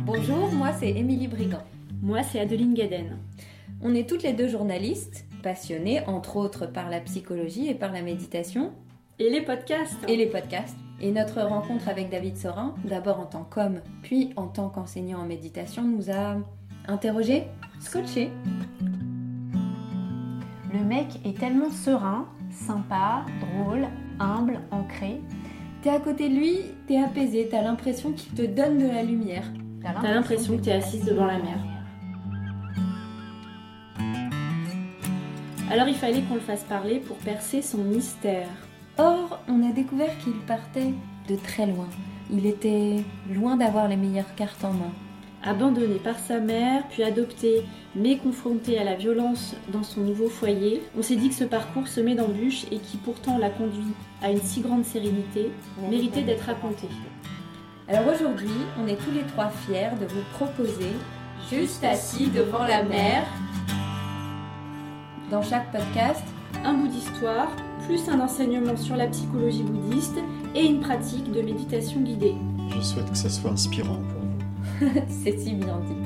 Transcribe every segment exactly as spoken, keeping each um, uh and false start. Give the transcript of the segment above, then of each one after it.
Bonjour, moi c'est Émilie Brigand. Moi c'est Adeline Gaden. On est toutes les deux journalistes, passionnées entre autres par la psychologie et par la méditation. Et les podcasts. Et les podcasts. Et notre rencontre avec David Sorin, d'abord en tant qu'homme, puis en tant qu'enseignant en méditation, nous a interrogés, scotchés. Le mec est tellement serein, sympa, drôle, humble, ancré. T'es à côté de lui, t'es apaisé, t'as l'impression qu'il te donne de la lumière. T'as l'impression, t'as l'impression que t'es assise devant la mer. Alors il fallait qu'on le fasse parler pour percer son mystère. Or, on a découvert qu'il partait de très loin. Il était loin d'avoir les meilleures cartes en main. Abandonné par sa mère, puis adopté, mais confronté à la violence dans son nouveau foyer, on s'est dit que ce parcours semé d'embûches et qui pourtant l'a conduit à une si grande sérénité, méritait d'être raconté. Alors aujourd'hui, on est tous les trois fiers de vous proposer Juste assis devant la mer. Dans chaque podcast, un bout d'histoire, plus un enseignement sur la psychologie bouddhiste et une pratique de méditation guidée. Je souhaite que ça soit inspirant pour vous. C'est si bien dit.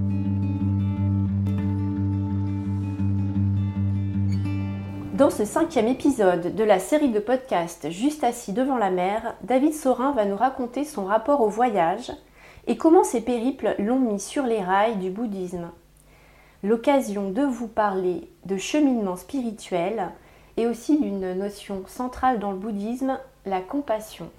Dans ce cinquième épisode de la série de podcasts Juste assis devant la mer, David Sorin va nous raconter son rapport au voyage et comment ces périples l'ont mis sur les rails du bouddhisme. L'occasion de vous parler de cheminement spirituel et aussi d'une notion centrale dans le bouddhisme, la compassion.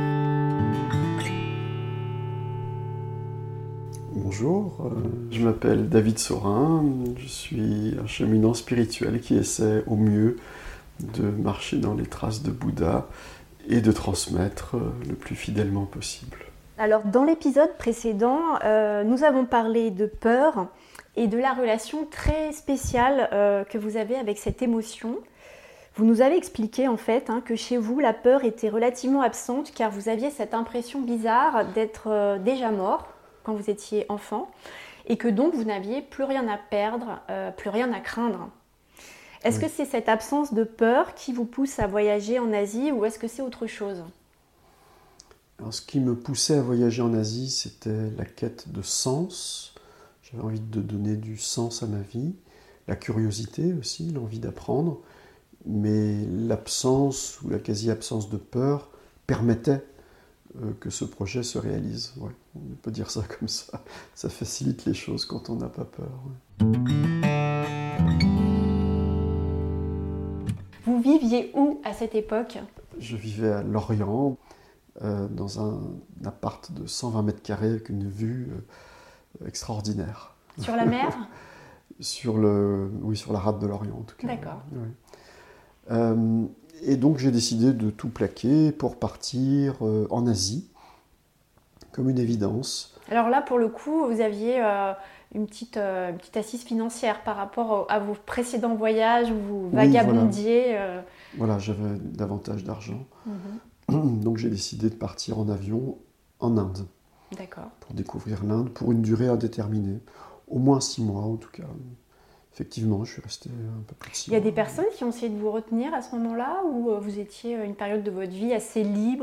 Bonjour, euh, je m'appelle David Sorin, je suis un cheminant spirituel qui essaie au mieux de marcher dans les traces de Bouddha et de transmettre euh, le plus fidèlement possible. Alors dans l'épisode précédent, euh, nous avons parlé de peur et de la relation très spéciale euh, que vous avez avec cette émotion. Vous nous avez expliqué en fait hein, que chez vous, la peur était relativement absente car vous aviez cette impression bizarre d'être euh, déjà mort quand vous étiez enfant et que donc vous n'aviez plus rien à perdre, euh, plus rien à craindre. Est-ce oui. que c'est cette absence de peur qui vous pousse à voyager en Asie ou est-ce que c'est autre chose ? Alors, ce qui me poussait à voyager en Asie, c'était la quête de sens. J'avais envie de donner du sens à ma vie, la curiosité aussi, l'envie d'apprendre, mais l'absence ou la quasi-absence de peur permettait euh, que ce projet se réalise. Ouais, on peut dire ça comme ça. Ça facilite les choses quand on n'a pas peur. Ouais. Vous viviez où à cette époque ? Je vivais à Lorient, euh, dans un, un appart de cent vingt mètres carrés avec une vue euh, extraordinaire. Sur la mer ? Sur le, oui, sur la rade de Lorient en tout cas. D'accord. Ouais. Euh, et donc j'ai décidé de tout plaquer pour partir euh, en Asie, comme une évidence. Alors là, pour le coup, vous aviez euh, une, petite, euh, une petite assise financière par rapport à vos précédents voyages où vous vagabondiez. Oui, voilà, euh... voilà, j'avais davantage d'argent. Mm-hmm. Donc j'ai décidé de partir en avion en Inde. D'accord. Pour découvrir l'Inde pour une durée indéterminée. Au moins six mois en tout cas. Effectivement, je suis resté un peu plus de six mois. Il y a des personnes qui ont essayé de vous retenir à ce moment-là ou vous étiez à une période de votre vie assez libre ?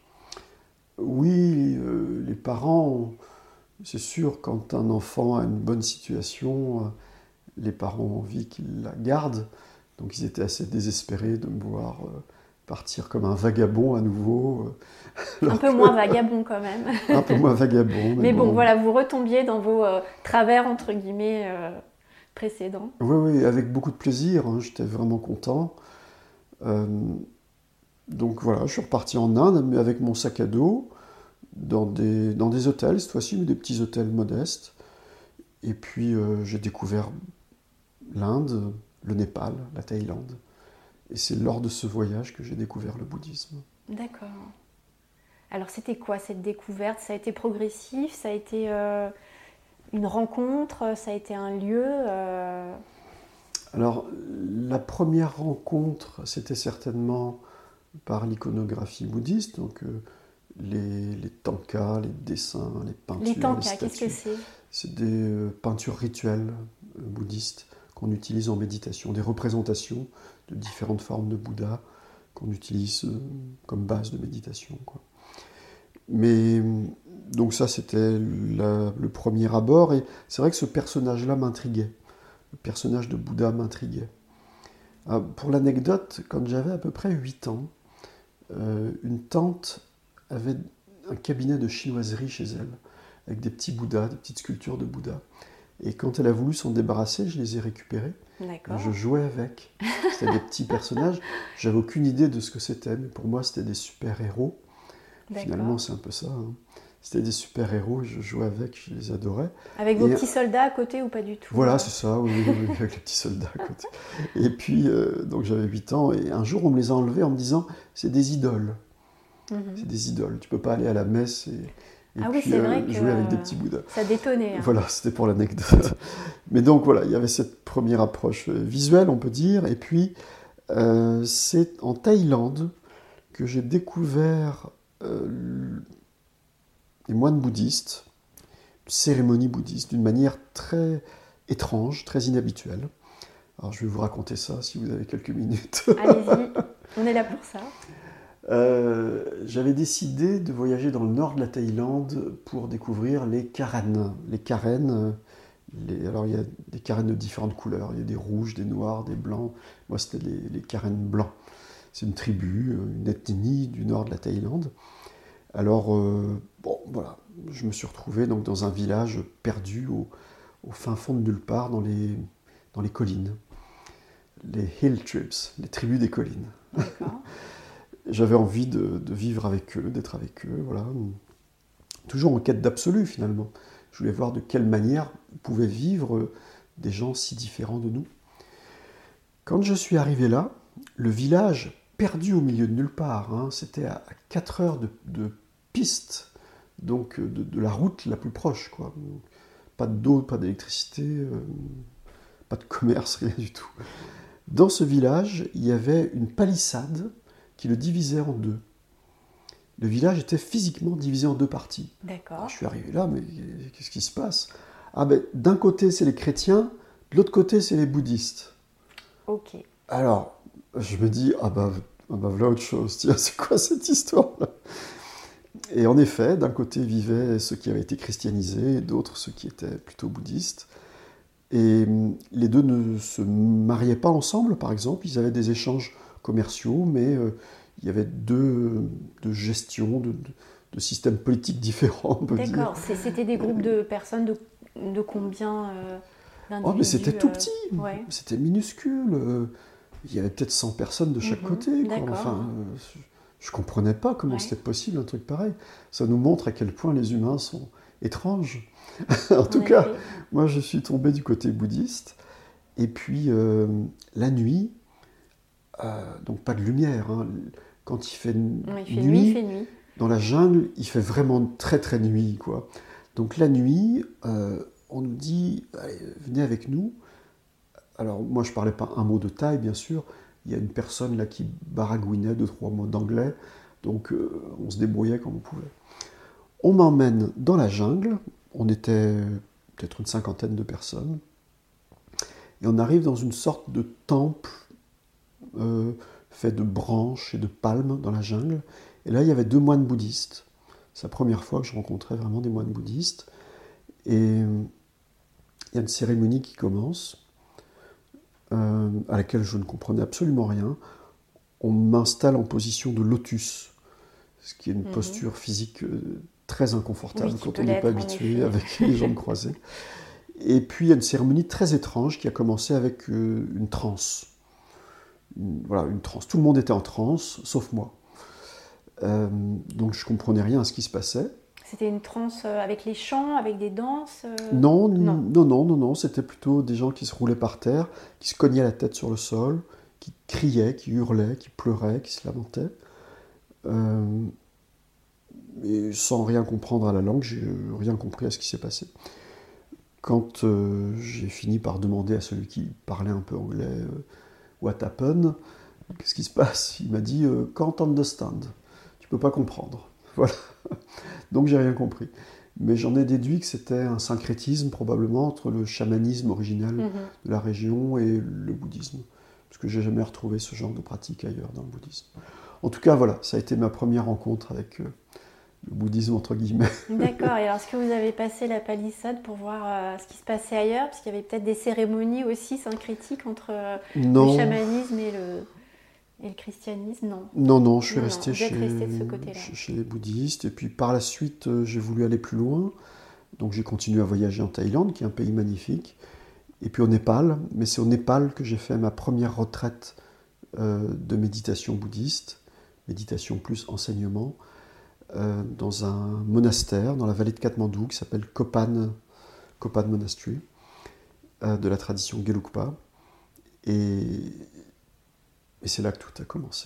Oui, euh, les parents, c'est sûr, quand un enfant a une bonne situation, euh, les parents ont envie qu'il la garde. Donc ils étaient assez désespérés de me voir euh, partir comme un vagabond à nouveau. Euh, un peu que... moins vagabond quand même. Un peu moins vagabond. Mais, mais bon, bon, voilà, vous retombiez dans vos euh, travers, entre guillemets, euh, précédents. Oui, oui, avec beaucoup de plaisir, hein, j'étais vraiment content. Euh, donc voilà, je suis reparti en Inde, mais avec mon sac à dos, dans des, dans des hôtels, cette fois-ci, mais des petits hôtels modestes. Et puis euh, j'ai découvert l'Inde, le Népal, la Thaïlande. Et c'est lors de ce voyage que j'ai découvert le bouddhisme. D'accord. Alors c'était quoi cette découverte ? Ça a été progressif ? Ça a été euh, une rencontre ? Ça a été un lieu euh... Alors la première rencontre, c'était certainement par l'iconographie bouddhiste, donc euh, les, les tankas, les dessins, les peintures, les tankas, les qu'est-ce que c'est ? C'est des euh, peintures rituelles euh, bouddhistes qu'on utilise en méditation, des représentations de différentes formes de Bouddha qu'on utilise euh, comme base de méditation, quoi. Mais donc ça, c'était la, le premier abord. Et c'est vrai que ce personnage-là m'intriguait. Le personnage de Bouddha m'intriguait. Ah, pour l'anecdote, quand j'avais à peu près huit ans, euh, une tante avait un cabinet de chinoiserie chez elle, avec des petits Bouddhas, des petites sculptures de Bouddha. Et quand elle a voulu s'en débarrasser, je les ai récupérés. D'accord. Je jouais avec. C'était des petits personnages. J'avais aucune idée de ce que c'était, mais pour moi, c'était des super-héros. D'accord. Finalement, c'est un peu ça. Hein. C'était des super-héros, je jouais avec, je les adorais. Avec vos Et, petits soldats à côté ou pas du tout? Voilà, c'est ça, oui, oui, oui, avec les petits soldats à côté. Et puis, euh, donc j'avais huit ans, et un jour, on me les a enlevés en me disant, c'est des idoles. Mm-hmm. C'est des idoles. Tu peux pas aller à la messe et, et ah puis oui, c'est vrai euh, que jouer avec des petits Bouddhas. Ça détonnait. Hein. Voilà, c'était pour l'anecdote. Mais donc voilà, il y avait cette première approche visuelle, on peut dire. Et puis, euh, c'est en Thaïlande que j'ai découvert euh, les moines bouddhistes, une cérémonie bouddhiste, d'une manière très étrange, très inhabituelle. Alors je vais vous raconter ça si vous avez quelques minutes. Allez-y, on est là pour ça. Euh, j'avais décidé de voyager dans le nord de la Thaïlande pour découvrir les Karen. Les Karen, les, alors il y a des Karen de différentes couleurs, il y a des rouges, des noirs, des blancs. Moi c'était les, les Karen blancs. C'est une tribu, une ethnie du nord de la Thaïlande. Alors, euh, bon, voilà, je me suis retrouvé donc, dans un village perdu au, au fin fond de nulle part, dans les, dans les collines. Les hill tribes, les tribus des collines. J'avais envie de, de vivre avec eux, d'être avec eux, voilà. Toujours en quête d'absolu, finalement. Je voulais voir de quelle manière pouvaient vivre des gens si différents de nous. Quand je suis arrivé là, le village perdu au milieu de nulle part, hein, c'était à quatre heures de, de piste, donc de, de la route la plus proche, quoi. Pas d'eau, pas d'électricité, euh, pas de commerce, rien du tout. Dans ce village, il y avait une palissade qui le divisait en deux. Le village était physiquement divisé en deux parties. D'accord. Alors, je suis arrivé là, mais qu'est-ce qui se passe? Ah ben, d'un côté, c'est les chrétiens, de l'autre côté, c'est les bouddhistes. Ok. Alors, je me dis, ah ben, ah ben voilà autre chose. Tiens, c'est quoi cette histoire-là? Et en effet, d'un côté vivaient ceux qui avaient été christianisés, et d'autres ceux qui étaient plutôt bouddhistes. Et les deux ne se mariaient pas ensemble, par exemple. Ils avaient des échanges commerciaux, mais euh, il y avait deux, deux gestions, de, de, de systèmes politiques différents, on peut dire. D'accord, c'était des groupes de personnes de, de combien euh, d'individus? Oh, mais c'était tout petit, euh, ouais. C'était minuscule. Il y avait peut-être cent personnes de chaque mmh, côté. Quoi. Enfin, euh, je ne comprenais pas comment ouais. c'était possible, un truc pareil. Ça nous montre à quel point les humains sont étranges. en, en tout effet. cas, moi, je suis tombé du côté bouddhiste. Et puis, euh, la nuit, euh, donc pas de lumière. Hein. Quand il fait, ouais, il fait nuit, nuit, il fait nuit, dans la jungle, il fait vraiment très, très nuit. Quoi. Donc, la nuit, euh, on nous dit, allez, venez avec nous. Alors, moi, je ne parlais pas un mot de thaï, bien sûr. Il y a une personne là qui baragouinait deux, trois mots d'anglais. Donc, euh, on se débrouillait comme on pouvait. On m'emmène dans la jungle. On était peut-être une cinquantaine de personnes. Et on arrive dans une sorte de temple euh, fait de branches et de palmes dans la jungle. Et là, il y avait deux moines bouddhistes. C'est la première fois que je rencontrais vraiment des moines bouddhistes. Et il y a une cérémonie qui commence. Euh, à laquelle je ne comprenais absolument rien. On m'installe en position de lotus, ce qui est une mmh. posture physique euh, très inconfortable oui, quand on n'est pas habitué avec les jambes croisées. Et puis il y a une cérémonie très étrange qui a commencé avec euh, une transe. Une, voilà, une transe. Tout le monde était en transe, sauf moi. Euh, donc je ne comprenais rien à ce qui se passait. C'était une transe avec les chants, avec des danses euh... non, non, non, non, non, non. C'était plutôt des gens qui se roulaient par terre, qui se cognaient la tête sur le sol, qui criaient, qui hurlaient, qui pleuraient, qui se lamentaient. Euh, et sans rien comprendre à la langue, j'ai rien compris à ce qui s'est passé. Quand euh, j'ai fini par demander à celui qui parlait un peu anglais euh, « What happened ?» Qu'est-ce qui se passe? Il m'a dit euh, « Can't understand ». Tu peux pas comprendre. Voilà. Donc j'ai rien compris. Mais j'en ai déduit que c'était un syncrétisme probablement entre le chamanisme original mmh. de la région et le bouddhisme. Parce que j'ai jamais retrouvé ce genre de pratique ailleurs dans le bouddhisme. En tout cas, voilà, ça a été ma première rencontre avec euh, le bouddhisme entre guillemets. D'accord, et alors est-ce que vous avez passé la palissade pour voir euh, ce qui se passait ailleurs? Parce qu'il y avait peut-être des cérémonies aussi syncrétiques entre euh, le chamanisme et le, et le christianisme, non? Non, non, je suis non, resté, non, chez, resté de ce côté-là. chez, chez les bouddhistes. Et puis par la suite, euh, j'ai voulu aller plus loin. Donc j'ai continué à voyager en Thaïlande, qui est un pays magnifique. Et puis au Népal. Mais c'est au Népal que j'ai fait ma première retraite euh, de méditation bouddhiste. Méditation plus enseignement. Euh, dans un monastère, dans la vallée de Katmandou, qui s'appelle Kopan, Kopan Monastery, euh, de la tradition Gelugpa. Et... Et c'est là que tout a commencé.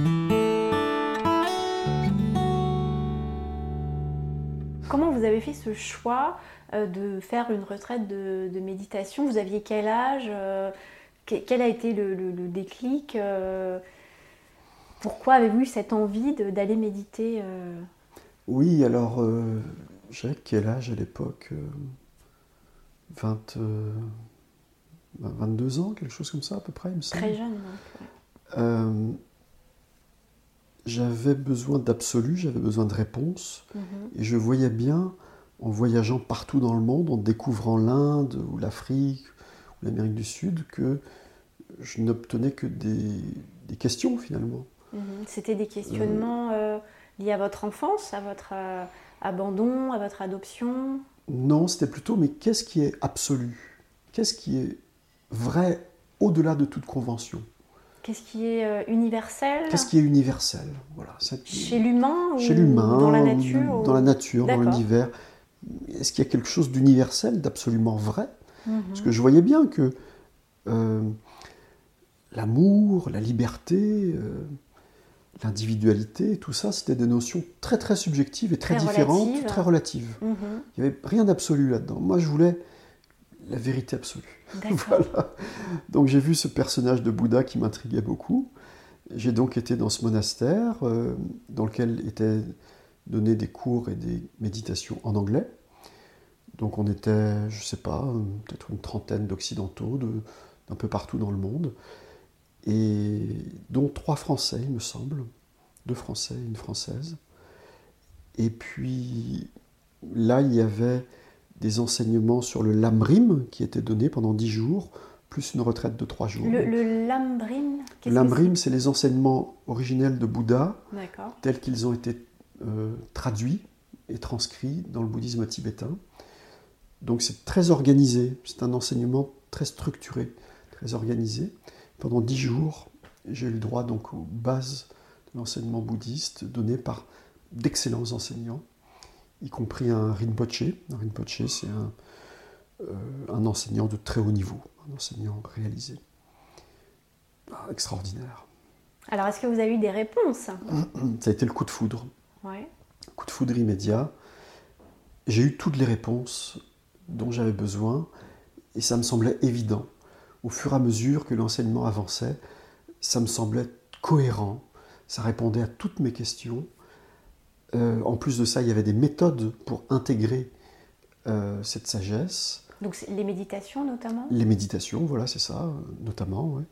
Comment vous avez fait ce choix euh, de faire une retraite de, de méditation? Vous aviez quel âge? euh, Quel a été le, le, le déclic? euh, Pourquoi avez-vous eu cette envie de, d'aller méditer euh... Oui, alors, euh, j'avais quel âge à l'époque? euh, vingt, euh, vingt-deux ans, quelque chose comme ça à peu près, il me semble. Très jeune, donc. Ouais. Euh, j'avais besoin d'absolu, j'avais besoin de réponses, Mm-hmm. et je voyais bien, en voyageant partout dans le monde, en découvrant l'Inde ou l'Afrique ou l'Amérique du Sud, que je n'obtenais que des, des questions finalement. Mm-hmm. C'était des questionnements euh, liés à votre enfance, à votre euh, abandon, à votre adoption? Non, c'était plutôt, mais qu'est-ce qui est absolu? Qu'est-ce qui est vrai au-delà de toute convention? Qu'est-ce qui est euh, universel? Qu'est-ce qui est universel? Voilà, c'est... Chez l'humain ou Chez l'humain, dans la nature? ou... dans la nature, D'accord. dans l'univers. Est-ce qu'il y a quelque chose d'universel, d'absolument vrai? Mm-hmm. Parce que je voyais bien que euh, l'amour, la liberté, euh, l'individualité, tout ça, c'était des notions très très subjectives et très, Très différentes, relatives. très relatives. Mm-hmm. Il n'y avait rien d'absolu là-dedans. Moi, je voulais la vérité absolue. D'accord. Voilà. Donc j'ai vu ce personnage de Bouddha qui m'intriguait beaucoup. J'ai donc été dans ce monastère euh, dans lequel étaient donnés des cours et des méditations en anglais. Donc on était, je ne sais pas, peut-être une trentaine d'occidentaux de, d'un peu partout dans le monde, et dont trois Français, il me semble, deux Français et une Française. Et puis là, il y avait des enseignements sur le Lamrim qui étaient donnés pendant dix jours, plus une retraite de trois jours. Le, le Lamrim, Le Lamrim, c'est les enseignements originels de Bouddha, D'accord. tels qu'ils ont été euh, traduits et transcrits dans le bouddhisme tibétain. Donc c'est très organisé, c'est un enseignement très structuré, très organisé. Pendant dix jours, j'ai eu le droit donc aux bases de l'enseignement bouddhiste donné par d'excellents enseignants, y compris un Rinpoche. Un Rinpoche, c'est un, euh, un enseignant de très haut niveau, un enseignant réalisé. Ah, extraordinaire. Alors, est-ce que vous avez eu des réponses? Ça a été le coup de foudre. Ouais. Coup de foudre immédiat. J'ai eu toutes les réponses dont j'avais besoin, et ça me semblait évident. Au fur et à mesure que l'enseignement avançait, ça me semblait cohérent, ça répondait à toutes mes questions. Euh, en plus de ça, il y avait des méthodes pour intégrer euh, cette sagesse. Donc les méditations notamment? Les méditations, voilà, c'est ça, notamment. Ouais.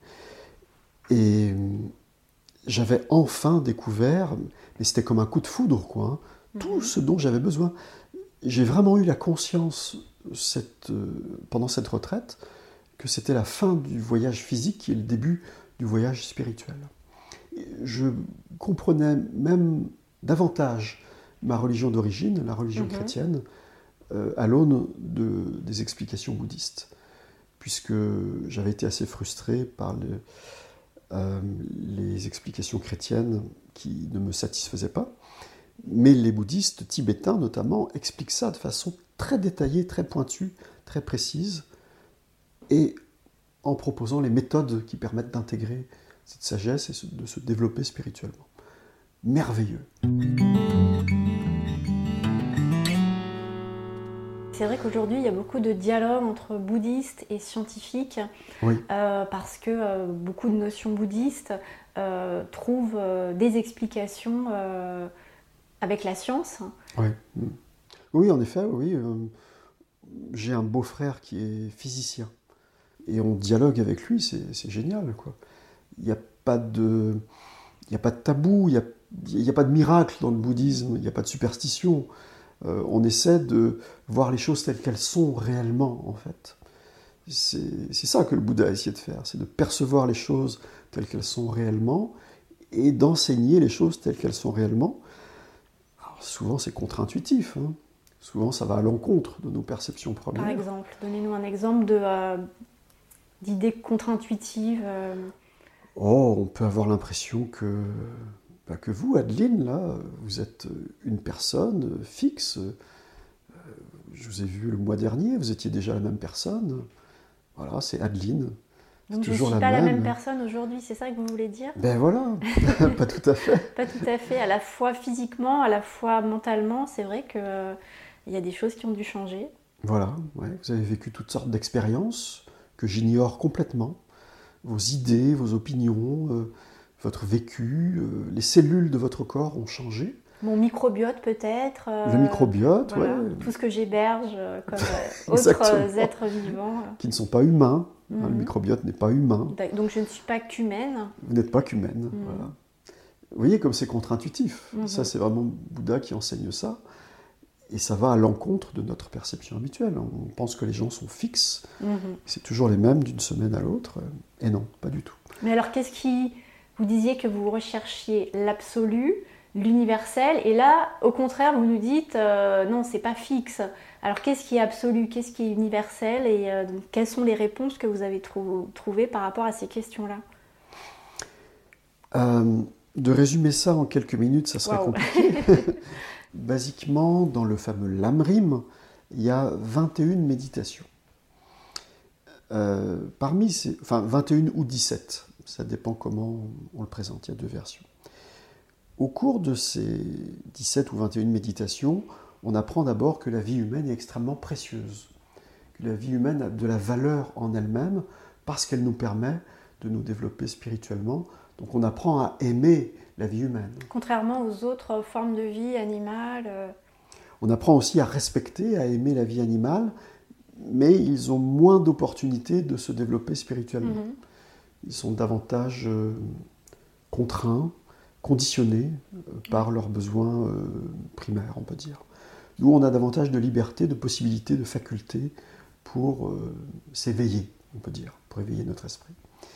Et j'avais enfin découvert, mais c'était comme un coup de foudre, quoi, hein, mm-hmm. tout ce dont j'avais besoin. J'ai vraiment eu la conscience cette, euh, pendant cette retraite que c'était la fin du voyage physique et le début du voyage spirituel. Et je comprenais même davantage ma religion d'origine, la religion mm-hmm. chrétienne, euh, à l'aune de, des explications bouddhistes, puisque j'avais été assez frustré par le, euh, les explications chrétiennes qui ne me satisfaisaient pas. Mais les bouddhistes tibétains, notamment, expliquent ça de façon très détaillée, très pointue, très précise, et en proposant les méthodes qui permettent d'intégrer cette sagesse et de se développer spirituellement. Merveilleux. C'est vrai qu'aujourd'hui, il y a beaucoup de dialogue entre bouddhistes et scientifiques, oui. euh, parce que euh, beaucoup de notions bouddhistes euh, trouvent euh, des explications euh, avec la science. Oui, oui en effet, oui. Euh, j'ai un beau-frère qui est physicien, et on dialogue avec lui, c'est, c'est génial, quoi. Il n'y a pas de, il n'y a pas de tabou, il n'y a il n'y a pas de miracle dans le bouddhisme, il n'y a pas de superstition. Euh, on essaie de voir les choses telles qu'elles sont réellement, en fait. C'est, c'est ça que le Bouddha a essayé de faire, c'est de percevoir les choses telles qu'elles sont réellement et d'enseigner les choses telles qu'elles sont réellement. Alors, souvent, c'est contre-intuitif. Hein. Souvent, ça va à l'encontre de nos perceptions premières. Par exemple, donnez-nous un exemple de, euh, d'idées contre-intuitives. Euh... Oh, on peut avoir l'impression que, bah, que vous, Adeline, là, vous êtes une personne fixe. Je vous ai vu le mois dernier, vous étiez déjà la même personne. Voilà, c'est Adeline. Donc c'est je ne suis la pas même. la même personne aujourd'hui, c'est ça que vous voulez dire? Ben voilà, pas tout à fait. Pas tout à fait, à la fois physiquement, à la fois mentalement, c'est vrai qu'il euh, y a des choses qui ont dû changer. Voilà, ouais, vous avez vécu toutes sortes d'expériences que j'ignore complètement. Vos idées, vos opinions, euh, votre vécu, euh, les cellules de votre corps ont changé. Mon microbiote peut-être. Euh, le microbiote, voilà, ouais. Tout ce que j'héberge euh, comme euh, autres êtres vivants. Qui ne sont pas humains. Mm-hmm. Hein, le microbiote n'est pas humain. Donc je ne suis pas qu'humaine. Vous n'êtes pas qu'humaine, mm-hmm. voilà. Vous voyez comme c'est contre-intuitif. Mm-hmm. Ça, c'est vraiment Bouddha qui enseigne ça. Et ça va à l'encontre de notre perception habituelle. On pense que les gens sont fixes. Mm-hmm. C'est toujours les mêmes d'une semaine à l'autre. Et non, pas du tout. Mais alors, qu'est-ce qui... Vous disiez que vous recherchiez l'absolu, l'universel, et là, au contraire, vous nous dites euh, non, c'est pas fixe. Alors, qu'est-ce qui est absolu, qu'est-ce qui est universel, et euh, quelles sont les réponses que vous avez trou- trouvées par rapport à ces questions-là? euh, De résumer ça en quelques minutes, ça serait wow. compliqué. Basiquement, dans le fameux Lamrim, il y a vingt et une méditations. Euh, parmi ces, enfin vingt et une ou dix-sept, ça dépend comment on le présente, il y a deux versions. Au cours de ces dix-sept ou vingt et une méditations, on apprend d'abord que la vie humaine est extrêmement précieuse, que la vie humaine a de la valeur en elle-même parce qu'elle nous permet de nous développer spirituellement. Donc on apprend à aimer la vie humaine. Contrairement aux autres formes de vie animales. Euh... On apprend aussi à respecter, à aimer la vie animale, mais ils ont moins d'opportunités de se développer spirituellement. Mm-hmm. Ils sont davantage euh, contraints, conditionnés euh, par leurs besoins euh, primaires, on peut dire. Nous, on a davantage de liberté, de possibilités, de facultés pour euh, s'éveiller, on peut dire, pour éveiller notre esprit.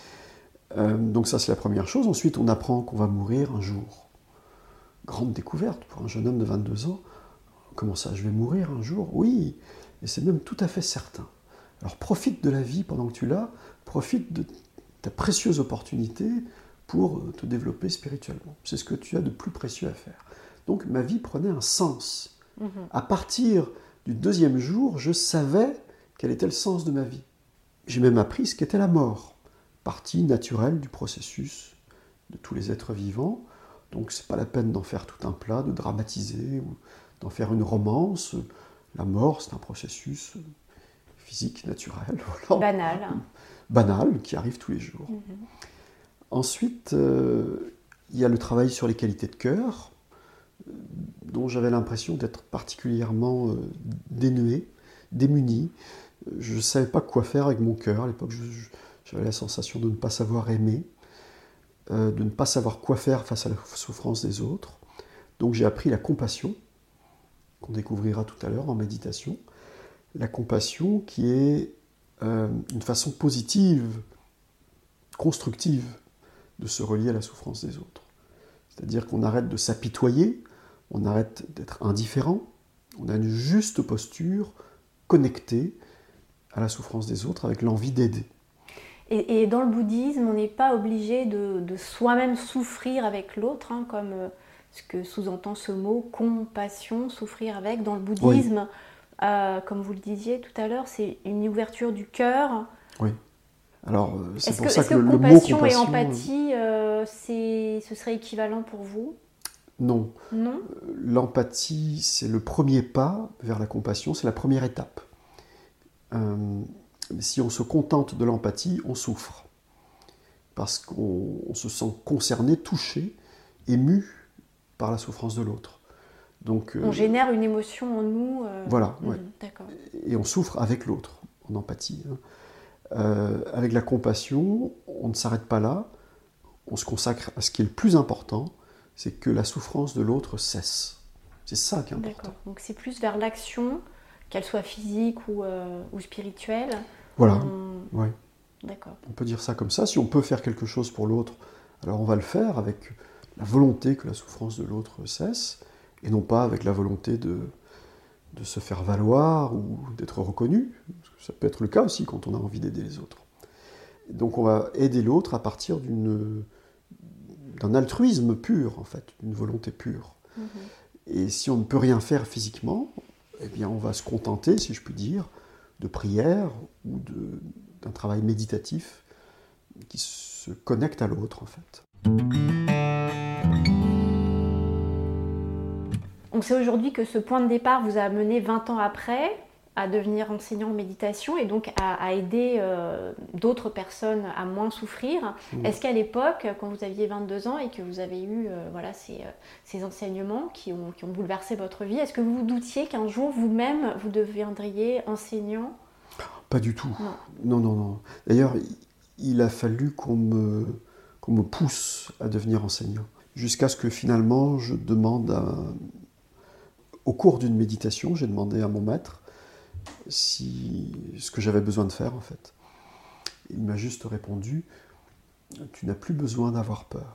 Euh, donc ça, c'est la première chose. Ensuite, on apprend qu'on va mourir un jour. Grande découverte pour un jeune homme de vingt-deux ans. Comment ça, je vais mourir un jour? Oui, et c'est même tout à fait certain. Alors profite de la vie pendant que tu l'as, profite de ta précieuse opportunité pour te développer spirituellement. C'est ce que tu as de plus précieux à faire. Donc ma vie prenait un sens. Mmh. À partir du deuxième jour, je savais quel était le sens de ma vie. J'ai même appris ce qu'était la mort, partie naturelle du processus de tous les êtres vivants. Donc c'est pas la peine d'en faire tout un plat, de dramatiser ou d'en faire une romance. La mort, c'est un processus physique, naturel. Voilà. Banal. Banal, qui arrive tous les jours. Mmh. Ensuite, euh, il y a le travail sur les qualités de cœur, dont j'avais l'impression d'être particulièrement euh, dénué, démuni. Je ne savais pas quoi faire avec mon cœur. À l'époque, je, je, j'avais la sensation de ne pas savoir aimer, euh, de ne pas savoir quoi faire face à la souffrance des autres. Donc j'ai appris la compassion, qu'on découvrira tout à l'heure en méditation. La compassion qui est euh, une façon positive, constructive, de se relier à la souffrance des autres. C'est-à-dire qu'on arrête de s'apitoyer, on arrête d'être indifférent, on a une juste posture connectée à la souffrance des autres avec l'envie d'aider. Et, et dans le bouddhisme, on n'est pas obligé de, de soi-même souffrir avec l'autre, hein, comme euh, ce que sous-entend ce mot, compassion, souffrir avec. Dans le bouddhisme, oui. euh, comme vous le disiez tout à l'heure, c'est une ouverture du cœur. Oui. Alors, c'est est-ce pour que, ça est-ce que, que le, compassion, le mot compassion et empathie, euh, c'est, ce serait équivalent pour vous? Non. Non. L'empathie, c'est le premier pas vers la compassion, c'est la première étape. Euh, si on se contente de l'empathie, on souffre. Parce qu'on on se sent concerné, touché, ému par la souffrance de l'autre. Donc, on euh, génère une émotion en nous. Euh... Voilà, mmh, ouais. D'accord. Et on souffre avec l'autre, en empathie. Hein. Euh, avec la compassion, on ne s'arrête pas là, on se consacre à ce qui est le plus important, c'est que la souffrance de l'autre cesse. C'est ça qui est important. D'accord. Donc c'est plus vers l'action, qu'elle soit physique ou, euh, ou spirituelle. Voilà, On... ouais. D'accord. On peut dire ça comme ça. Si on peut faire quelque chose pour l'autre, alors on va le faire avec la volonté que la souffrance de l'autre cesse, et non pas avec la volonté de, de se faire valoir ou d'être reconnu. Ça peut être le cas aussi quand on a envie d'aider les autres. Donc on va aider l'autre à partir d'une, d'un altruisme pur, en fait, d'une volonté pure. Mmh. Et si on ne peut rien faire physiquement, eh bien on va se contenter, si je puis dire, de prière ou de, d'un travail méditatif qui se connecte à l'autre, en fait. On sait aujourd'hui que ce point de départ vous a amené vingt ans après à devenir enseignant en méditation et donc à, à aider euh, d'autres personnes à moins souffrir. Mmh. Est-ce qu'à l'époque, quand vous aviez vingt-deux ans et que vous avez eu euh, voilà, ces, euh, ces enseignements qui ont, qui ont bouleversé votre vie, est-ce que vous vous doutiez qu'un jour vous-même vous deviendriez enseignant ? Pas du tout. Non, non, non. non. D'ailleurs, il a fallu qu'on me, qu'on me pousse à devenir enseignant. Jusqu'à ce que finalement, je demande à... Au cours d'une méditation, j'ai demandé à mon maître si... ce que j'avais besoin de faire, en fait. Il m'a juste répondu « Tu n'as plus besoin d'avoir peur ».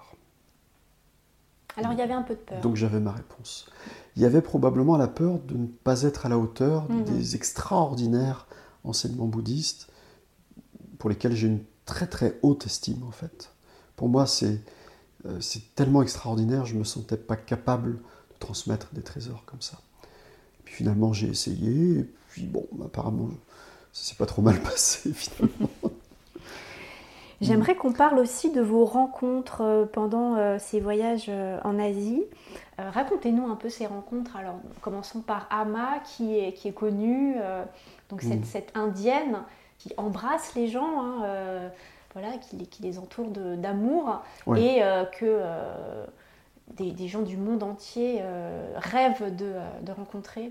Alors il y avait un peu de peur. Donc j'avais ma réponse. Il y avait probablement la peur de ne pas être à la hauteur mmh. des extraordinaires enseignements bouddhistes pour lesquels j'ai une très très haute estime, en fait. Pour moi, c'est, euh, c'est tellement extraordinaire, je ne me sentais pas capable de transmettre des trésors comme ça. Et puis finalement, j'ai essayé, et puis bon, apparemment, ça s'est pas trop mal passé, finalement. J'aimerais qu'on parle aussi de vos rencontres pendant euh, ces voyages euh, en Asie. Euh, racontez-nous un peu ces rencontres. Alors, commençons par Amma, qui est, qui est connue, euh, donc cette, mmh. cette indienne qui embrasse les gens, hein, euh, voilà, qui, qui les entoure de, d'amour, ouais. et euh, que euh, des, des gens du monde entier euh, rêvent de, de rencontrer.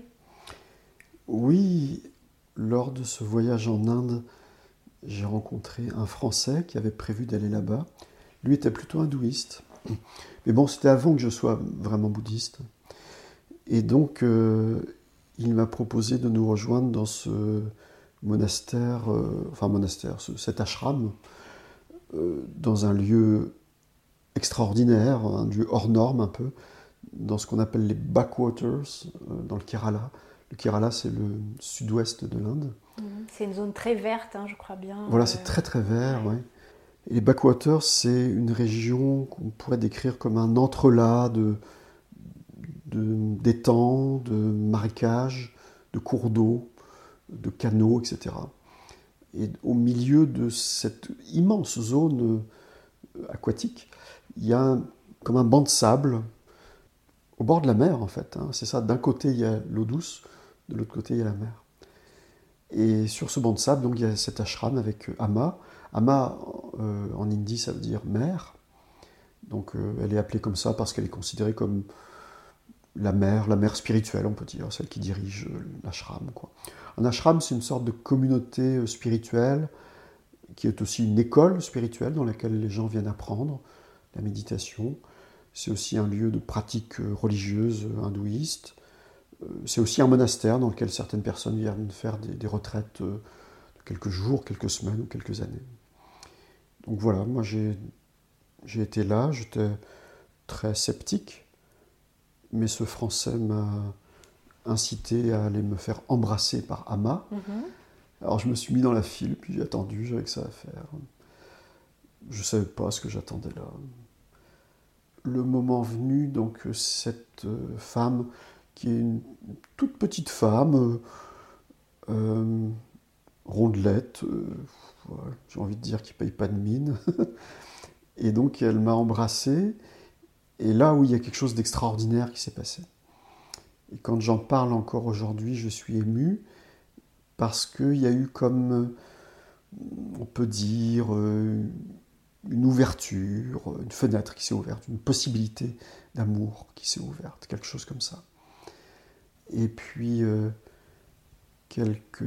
Oui, lors de ce voyage en Inde, j'ai rencontré un Français qui avait prévu d'aller là-bas. Lui était plutôt hindouiste. Mais bon, c'était avant que je sois vraiment bouddhiste. Et donc, euh, il m'a proposé de nous rejoindre dans ce monastère, euh, enfin monastère, ce, cet ashram, euh, dans un lieu extraordinaire, un lieu hors norme un peu, dans ce qu'on appelle les backwaters, euh, dans le Kerala. Le Kerala, c'est le sud-ouest de l'Inde. C'est une zone très verte, hein, je crois bien. Voilà, c'est très très vert, ouais. Et les backwaters, c'est une région qu'on pourrait décrire comme un entrelac de, de, d'étangs, de marécages, de cours d'eau, de canaux, et cetera. Et au milieu de cette immense zone aquatique, il y a un, comme un banc de sable au bord de la mer, en fait. Hein. C'est ça, d'un côté, il y a l'eau douce, de l'autre côté, il y a la mer. Et sur ce banc de sable, donc, il y a cet ashram avec Amma. Amma, euh, en hindi, ça veut dire mère. Donc, euh, elle est appelée comme ça parce qu'elle est considérée comme la mère, la mère spirituelle, on peut dire, celle qui dirige l'ashram, quoi. Un ashram, c'est une sorte de communauté spirituelle qui est aussi une école spirituelle dans laquelle les gens viennent apprendre la méditation. C'est aussi un lieu de pratique religieuse hindouiste. C'est aussi un monastère dans lequel certaines personnes viennent faire des, des retraites de quelques jours, quelques semaines ou quelques années. Donc voilà, moi j'ai, j'ai été là, j'étais très sceptique, mais ce Français m'a incité à aller me faire embrasser par Amma. Mm-hmm. Alors je me suis mis dans la file, puis j'ai attendu, j'avais que ça à faire. Je ne savais pas ce que j'attendais là. Le moment venu, donc cette femme, qui est une toute petite femme, euh, euh, rondelette, euh, ouais, j'ai envie de dire qui ne paye pas de mine. Et donc elle m'a embrassé, et là où il y a quelque chose d'extraordinaire qui s'est passé. Et quand j'en parle encore aujourd'hui, je suis ému, parce qu'il y a eu comme, on peut dire, euh, une ouverture, une fenêtre qui s'est ouverte, une possibilité d'amour qui s'est ouverte, quelque chose comme ça. Et puis, euh, quelques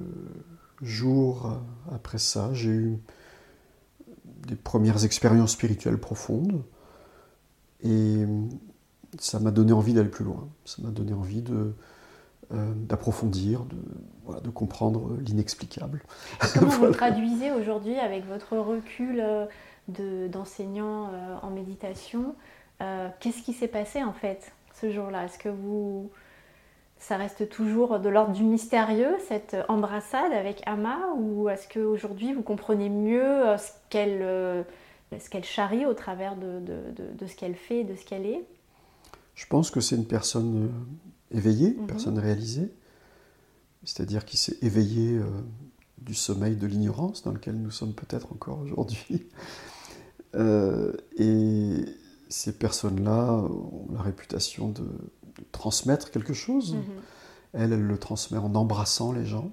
jours après ça, j'ai eu des premières expériences spirituelles profondes. Et ça m'a donné envie d'aller plus loin. Ça m'a donné envie de, euh, d'approfondir, de, voilà, de comprendre l'inexplicable. Comment Voilà. vous le traduisez aujourd'hui avec votre recul euh, de, d'enseignant euh, en méditation? euh, Qu'est-ce qui s'est passé en fait ce jour-là? Est-ce que vous... ça reste toujours de l'ordre du mystérieux, cette embrassade avec Amma, ou est-ce qu'aujourd'hui vous comprenez mieux ce qu'elle, euh, ce qu'elle charrie au travers de, de, de, de ce qu'elle fait et de ce qu'elle est? Je pense que c'est une personne euh, éveillée, une Mhm. personne réalisée, c'est-à-dire qui s'est éveillée euh, du sommeil de l'ignorance dans lequel nous sommes peut-être encore aujourd'hui. Euh, et ces personnes-là ont la réputation de, de transmettre quelque chose. Mhm. Elle, elle le transmet en embrassant les gens.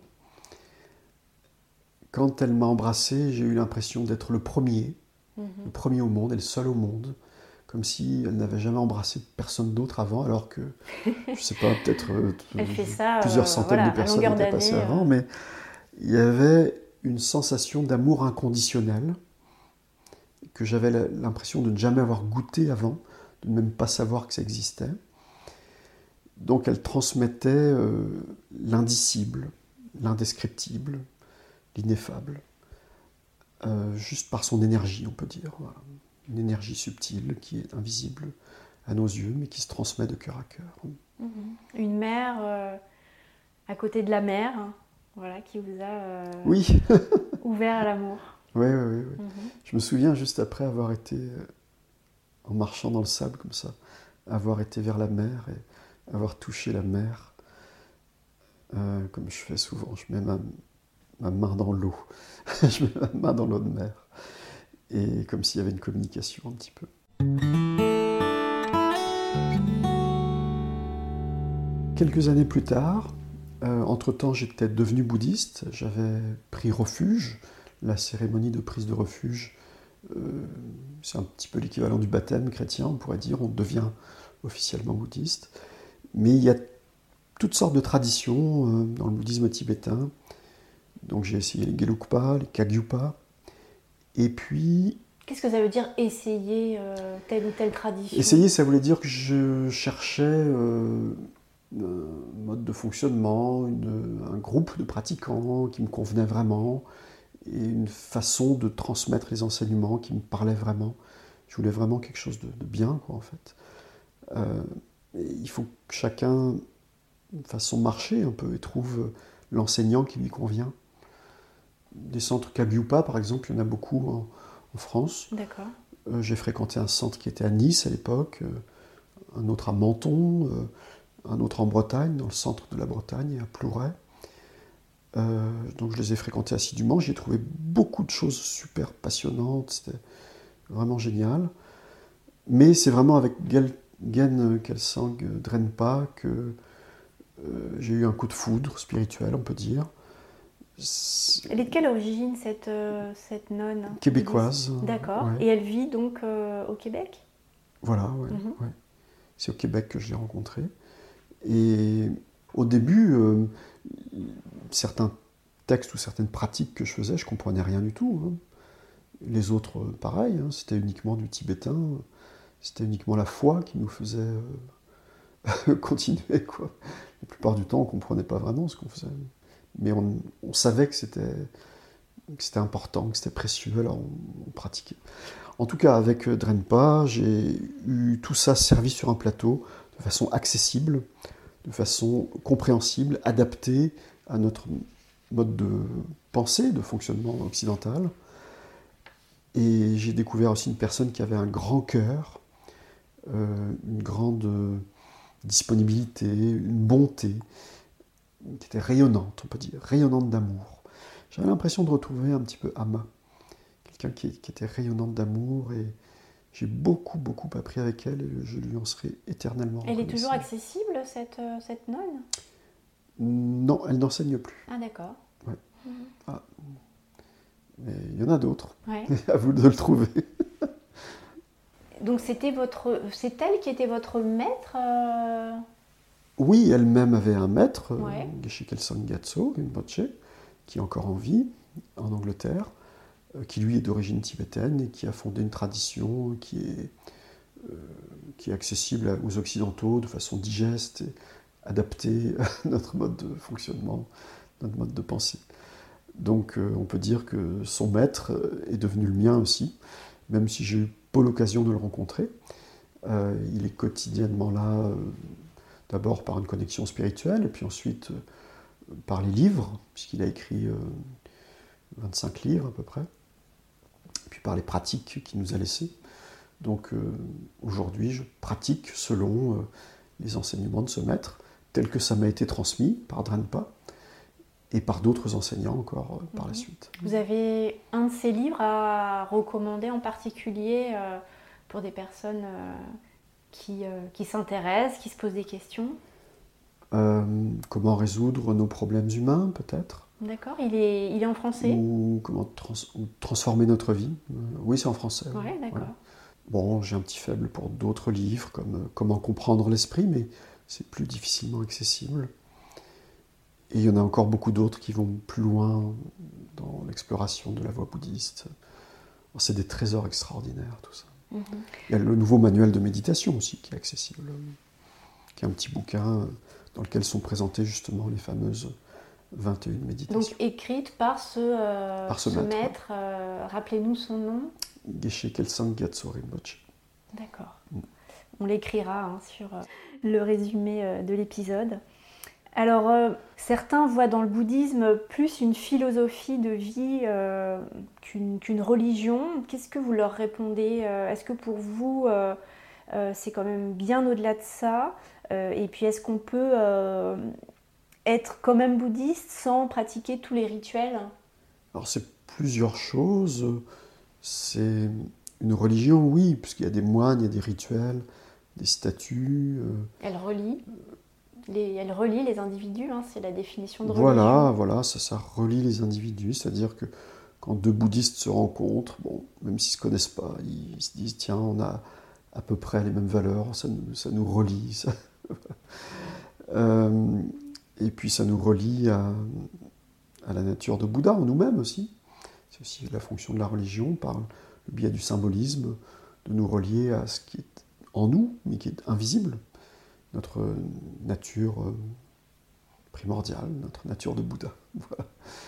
Quand elle m'a embrassé, j'ai eu l'impression d'être le premier, Mhm. le premier au monde et le seul au monde, comme si elle n'avait jamais embrassé personne d'autre avant, alors que, je sais pas, peut-être euh, Elle fait ça, plusieurs euh, centaines voilà, de à personnes longueur étaient passées d'année, avant, euh. mais il y avait une sensation d'amour inconditionnel que j'avais la- l'impression de ne jamais avoir goûté avant, de ne même pas savoir que ça existait. Donc elle transmettait euh, l'indicible, l'indescriptible, l'ineffable, euh, juste par son énergie, on peut dire. Voilà. Une énergie subtile qui est invisible à nos yeux, mais qui se transmet de cœur à cœur. Mhm. Une mère euh, à côté de la mer, hein, voilà, qui vous a euh, Oui, ouvert à l'amour. oui, oui, oui. oui. Mhm. Je me souviens juste après avoir été, euh, en marchant dans le sable comme ça, avoir été vers la mer et avoir touché la mer, euh, comme je fais souvent, je mets ma, ma main dans l'eau, je mets ma main dans l'eau de mer, et comme s'il y avait une communication un petit peu. Quelques années plus tard, euh, entre-temps j'étais devenu bouddhiste, j'avais pris refuge, la cérémonie de prise de refuge, euh, c'est un petit peu l'équivalent du baptême chrétien, on pourrait dire, on devient officiellement bouddhiste. Mais il y a toutes sortes de traditions euh, dans le bouddhisme tibétain. Donc j'ai essayé les Gelugpa, les Kagyupa, et puis Qu'est-ce que ça veut dire essayer euh, telle ou telle tradition? essayer, ça voulait dire que je cherchais euh, un mode de fonctionnement, une- un groupe de pratiquants qui me convenait vraiment, et une façon de transmettre les enseignements qui me parlait vraiment. Je voulais vraiment quelque chose de, de bien, quoi, en fait. Euh, et il faut que chacun fasse son marché un peu et trouve l'enseignant qui lui convient. Des centres Kagyupa, par exemple, il y en a beaucoup en, en France. D'accord. Euh, j'ai fréquenté un centre qui était à Nice à l'époque, euh, un autre à Menton, euh, un autre en Bretagne, dans le centre de la Bretagne, à Plouray. Euh, donc je les ai fréquentés assidûment, j'y ai trouvé beaucoup de choses super passionnantes, c'était vraiment génial. Mais c'est vraiment avec Gen Kelsang Drenpa que euh, j'ai eu un coup de foudre spirituel, on peut dire. C'est Elle est de quelle origine, cette, euh, cette nonne québécoise. bouddhiste? D'accord. Ouais. Et elle vit donc euh, au Québec? Voilà, ouais, Mhm. ouais. C'est au Québec que je l'ai rencontrée. Et au début, euh, certains textes ou certaines pratiques que je faisais, je ne comprenais rien du tout. Hein. Les autres, euh, pareil, hein, c'était uniquement du tibétain, c'était uniquement la foi qui nous faisait euh, continuer, quoi. La plupart du temps, on ne comprenait pas vraiment ce qu'on faisait. Mais on, on savait que c'était, que c'était important, que c'était précieux, alors on, on pratiquait. En tout cas, avec Drenpa, j'ai eu tout ça servi sur un plateau, de façon accessible, de façon compréhensible, adaptée à notre mode de pensée, de fonctionnement occidental. Et j'ai découvert aussi une personne qui avait un grand cœur, euh, une grande disponibilité, une bonté, qui était rayonnante, on peut dire, rayonnante d'amour. J'avais l'impression de retrouver un petit peu Amma, quelqu'un qui, qui était rayonnante d'amour, et j'ai beaucoup, beaucoup appris avec elle, et je lui en serai éternellement Elle est toujours reconnaissant. accessible, cette, euh, cette nonne? Non, elle n'enseigne plus. Ah d'accord. Mais il y en a d'autres. Ouais. À vous de le trouver. Donc c'était votre, c'est elle qui était votre maître euh... Oui, elle-même avait un maître, Ouais. euh, Geshe Kelsang Gyatso Rinpoche, qui est encore en vie en Angleterre, euh, qui lui est d'origine tibétaine et qui a fondé une tradition qui est euh, qui est accessible aux Occidentaux de façon digeste et adaptée à notre mode de fonctionnement, notre mode de pensée. Donc euh, on peut dire que son maître est devenu le mien aussi, même si j'ai eu pas l'occasion de le rencontrer. Euh, il est quotidiennement là, euh, d'abord par une connexion spirituelle, et puis ensuite euh, par les livres, puisqu'il a écrit euh, vingt-cinq livres à peu près, et puis par les pratiques qu'il nous a laissées. Donc euh, aujourd'hui, je pratique selon euh, les enseignements de ce maître, tel que ça m'a été transmis par Drenpa, et par d'autres enseignants encore euh, par mmh. la suite. Vous avez un de ces livres à recommander en particulier euh, pour des personnes euh, qui, euh, qui s'intéressent, qui se posent des questions ? euh, Comment résoudre nos problèmes humains, peut-être ? D'accord, il est, il est en français ? Ou comment trans- ou transformer notre vie ? euh, Oui, c'est en français. Oui, ouais, d'accord. Ouais. Bon, j'ai un petit faible pour d'autres livres, comme euh, Comment comprendre l'esprit, mais c'est plus difficilement accessible. Et il y en a encore beaucoup d'autres qui vont plus loin dans l'exploration de la voie bouddhiste. Alors, c'est des trésors extraordinaires, tout ça. Mm-hmm. Il y a le nouveau manuel de méditation aussi qui est accessible, qui est un petit bouquin dans lequel sont présentées justement les fameuses vingt et une méditations. Donc écrite par ce, euh, par ce, ce maître. maître, euh, rappelez-nous son nom. Geshe Kelsang Gyatso Rinpoche. D'accord. Mm. On l'écrira hein, sur euh, le résumé euh, de l'épisode. Alors, euh, certains voient dans le bouddhisme plus une philosophie de vie euh, qu'une, qu'une religion. Qu'est-ce que vous leur répondez ? euh, Est-ce que pour vous, euh, euh, c'est quand même bien au-delà de ça ? euh, Et puis, est-ce qu'on peut euh, être quand même bouddhiste sans pratiquer tous les rituels ? Alors, c'est plusieurs choses. C'est une religion, oui, puisqu'il y a des moines, il y a des rituels, des statuts. Euh, Elle relie Les, elle relie les individus, hein, c'est la définition de religion. Voilà, voilà, ça, ça relie les individus, c'est-à-dire que quand deux bouddhistes se rencontrent, bon, même s'ils ne se connaissent pas, ils, ils se disent, tiens, on a à peu près les mêmes valeurs, ça nous, ça nous relie. Ça. euh, et puis ça nous relie à, à la nature de Bouddha, en nous-mêmes aussi. C'est aussi la fonction de la religion, par le biais du symbolisme, de nous relier à ce qui est en nous, mais qui est invisible. Notre nature primordiale, notre nature de Bouddha. Voilà.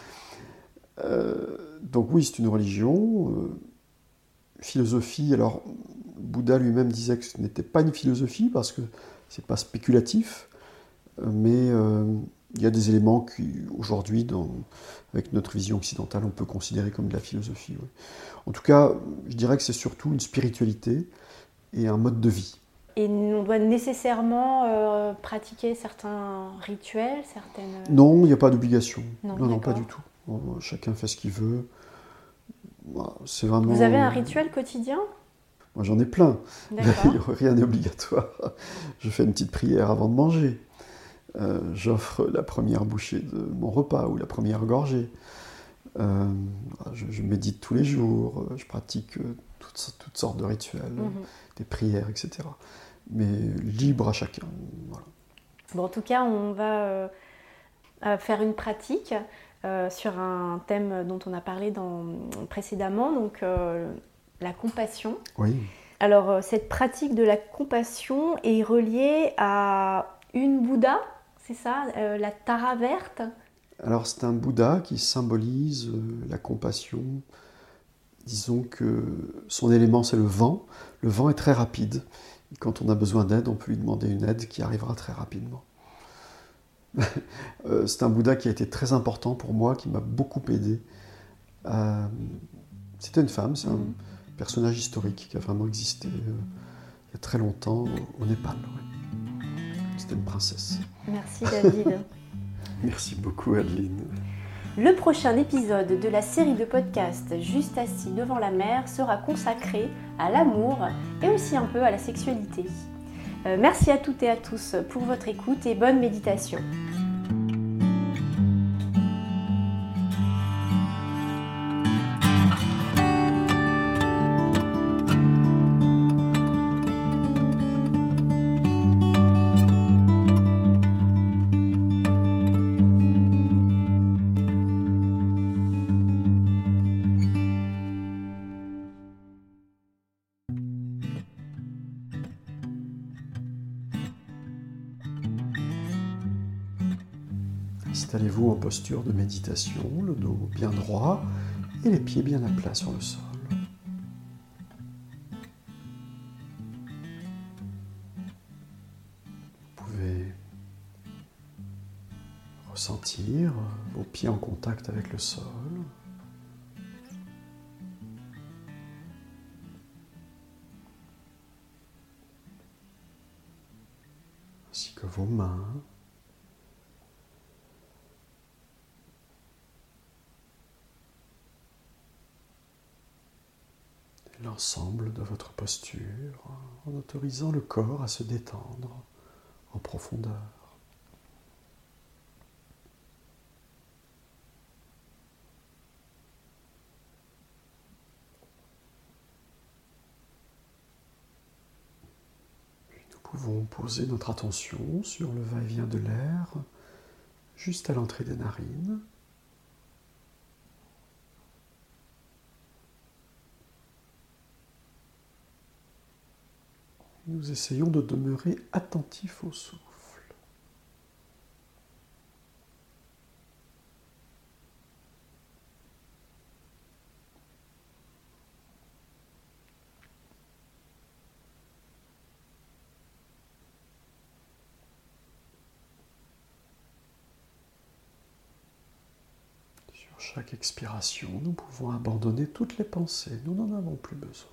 Euh, donc oui, c'est une religion. Euh, philosophie, alors Bouddha lui-même disait que ce n'était pas une philosophie parce que c'est pas spéculatif, mais euh, il y a des éléments qu'aujourd'hui, avec notre vision occidentale, on peut considérer comme de la philosophie. Oui. En tout cas, je dirais que c'est surtout une spiritualité et un mode de vie. Et on doit nécessairement euh, pratiquer certains rituels, certaines... Non, il n'y a pas d'obligation. Non, non, non, pas du tout. Chacun fait ce qu'il veut. C'est vraiment... Vous avez un rituel quotidien ? Moi, j'en ai plein. Rien n'est obligatoire. Je fais une petite prière avant de manger. Euh, j'offre la première bouchée de mon repas ou la première gorgée. Euh, je, je médite tous les jours. Je pratique toutes, toutes sortes de rituels, mm-hmm. des prières, et cetera. Mais libre à chacun. Voilà. Bon, en tout cas, on va euh, faire une pratique euh, sur un thème dont on a parlé dans, précédemment, donc euh, la compassion. Oui. Alors, euh, cette pratique de la compassion est reliée à une Bouddha, c'est ça, euh, la Tara verte. Alors, c'est un Bouddha qui symbolise euh, la compassion. Disons que son élément, c'est le vent. Le vent est très rapide. Quand on a besoin d'aide, on peut lui demander une aide qui arrivera très rapidement. C'est un Bouddha qui a été très important pour moi, qui m'a beaucoup aidé. Euh, c'était une femme, c'est un mmh. personnage historique qui a vraiment existé euh, il y a très longtemps au Népal. Ouais. C'était une princesse. Merci David. Merci beaucoup Adeline. Le prochain épisode de la série de podcasts Juste assis devant la mer sera consacré à l'amour et aussi un peu à la sexualité. Euh, merci à toutes et à tous pour votre écoute et bonne méditation. Installez-vous en posture de méditation, le dos bien droit et les pieds bien à plat sur le sol. Vous pouvez ressentir vos pieds en contact avec le sol. Ainsi que vos mains. Et l'ensemble de votre posture, en autorisant le corps à se détendre en profondeur. Nous pouvons poser notre attention sur le va-et-vient de l'air juste à l'entrée des narines. Nous essayons de demeurer attentifs au souffle. Sur chaque expiration, nous pouvons abandonner toutes les pensées. Nous n'en avons plus besoin.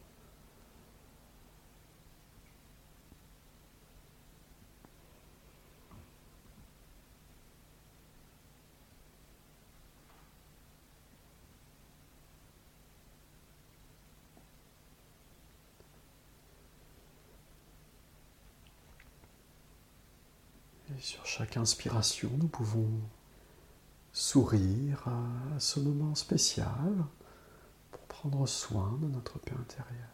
Et sur chaque inspiration, nous pouvons sourire à ce moment spécial pour prendre soin de notre paix intérieure.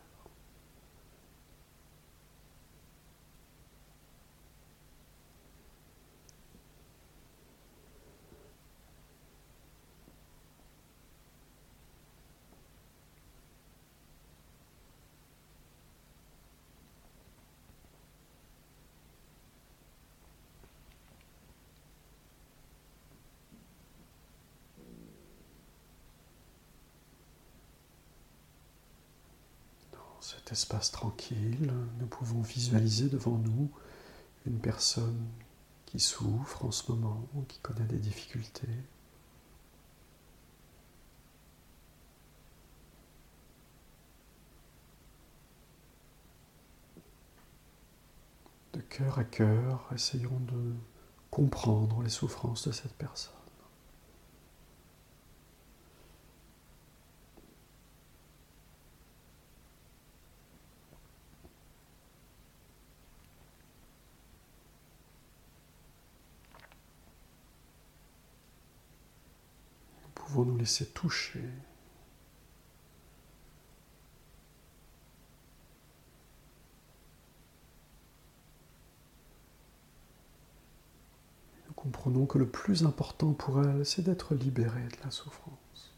Dans cet espace tranquille, nous pouvons visualiser devant nous une personne qui souffre en ce moment ou qui connaît des difficultés. De cœur à cœur, essayons de comprendre les souffrances de cette personne. Nous pouvons nous laisser toucher. Nous comprenons que le plus important pour elle, c'est d'être libérée de la souffrance.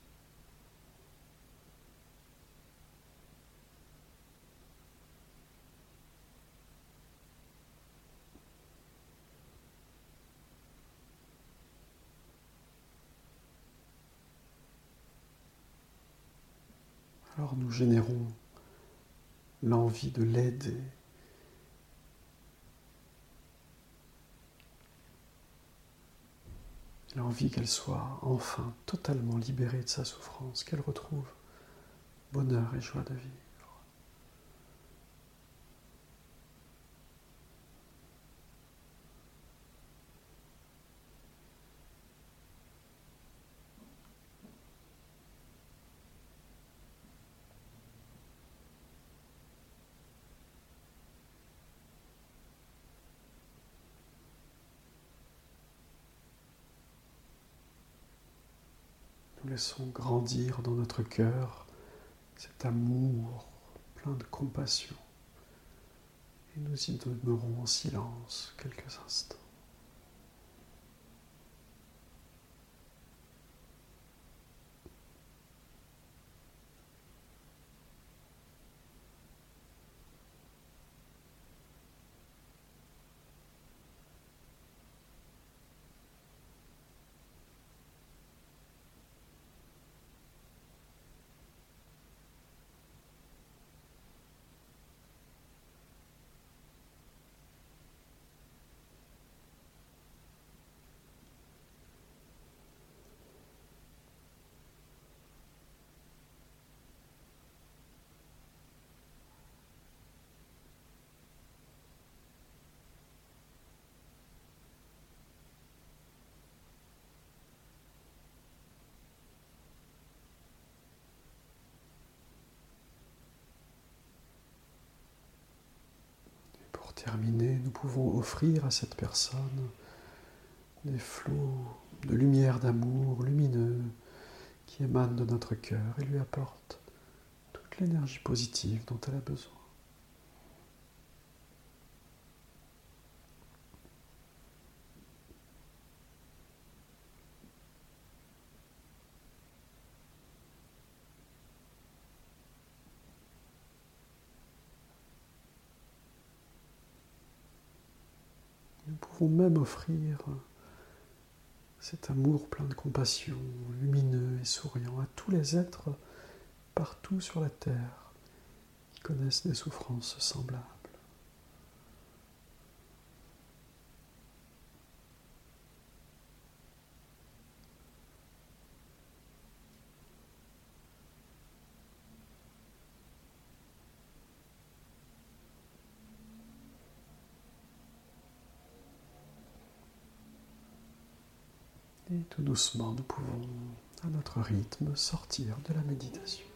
Alors nous générons l'envie de l'aider. L'envie qu'elle soit enfin totalement libérée de sa souffrance, qu'elle retrouve bonheur et joie de vivre. Nous laissons grandir dans notre cœur cet amour plein de compassion et nous y demeurons en silence quelques instants. terminé, nous pouvons offrir à cette personne des flots de lumière, d'amour lumineux qui émanent de notre cœur et lui apportent toute l'énergie positive dont elle a besoin. Nous pouvons même offrir cet amour plein de compassion, lumineux et souriant à tous les êtres partout sur la terre qui connaissent des souffrances semblables. Et tout doucement, nous pouvons, à notre rythme, sortir de la méditation.